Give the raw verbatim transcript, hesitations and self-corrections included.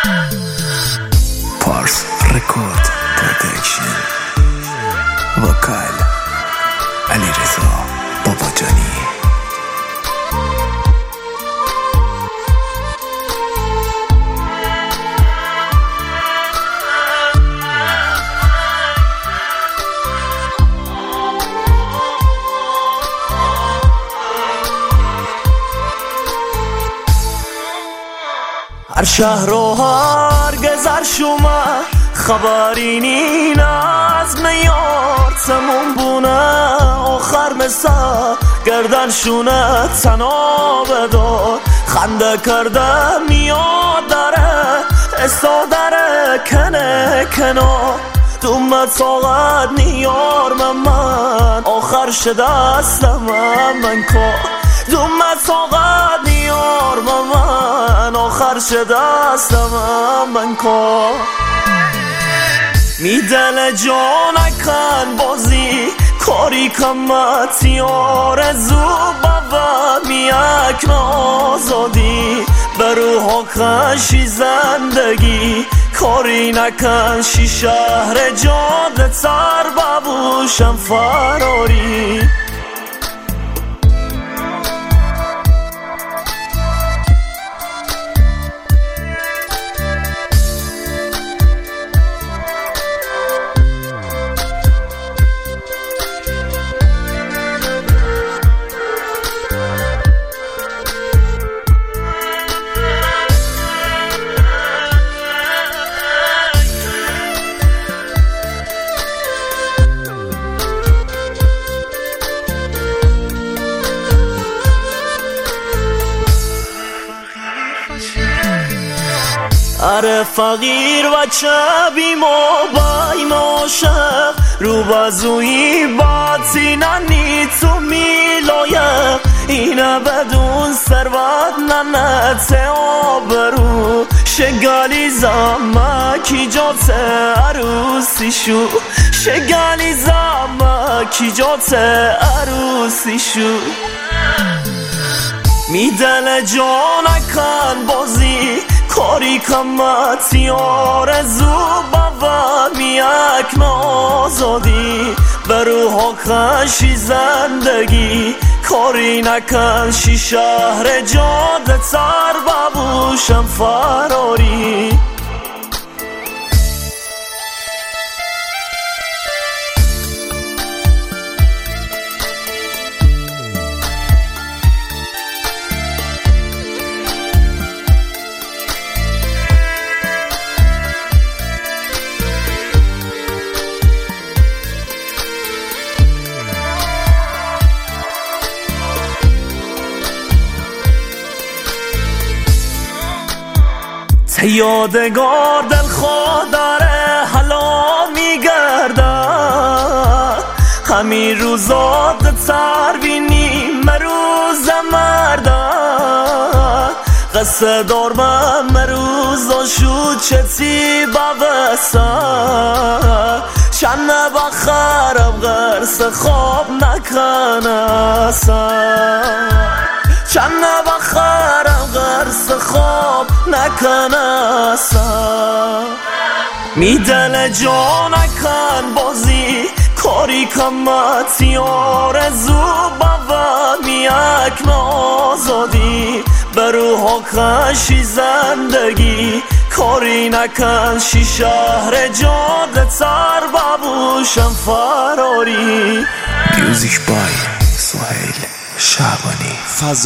پارس رکورد پروڈکشن. وکال علیرضا باباجانی. هر شهر و هر گذر شما خبری نین از میار تموم بونه آخر مسا گردن شونه تنا بدار خنده کرده میاد داره استا داره کنه کنار دومت ساقت نیار من آخر شده استم من کار دومت ساقت نیار من آخر شده استم من کار می دل جانکن بازی کاری کمتی آرزو بابا می اکن آزادی بروها کنشی زندگی کاری نکن شی شهر جاده تر ببوشم فراری اره فقیر و چه بیم و بایم عاشق رو بازوی باطیننی تو میلایق اینه بدون ثروت ننته آبرو شگالی زمکی جات عروسی شو شگالی زمکی جات عروسی شو می دل جانکن بازی کاری کمتی آرزو بابا می اکن آزادی بروها کنشی زندگی کاری نکن شی شهر جاده تر ببوشم فراری یادگار دل خود داره حالا میگرده همین روزات تر بینی مروز مرده قصه دار من مروزا شد چتی ببسه چنه بخرم غرس خواب نکنه چنه بخرم غرس خواب نکنه می دل جانکن بازی کاری کمتی آرزو بابا می اکن آزادی بروها کنشی زندگی کاری نکن شی شهر جاده تر ببوشم فراری. میوزیک بای سهیل شعبانی.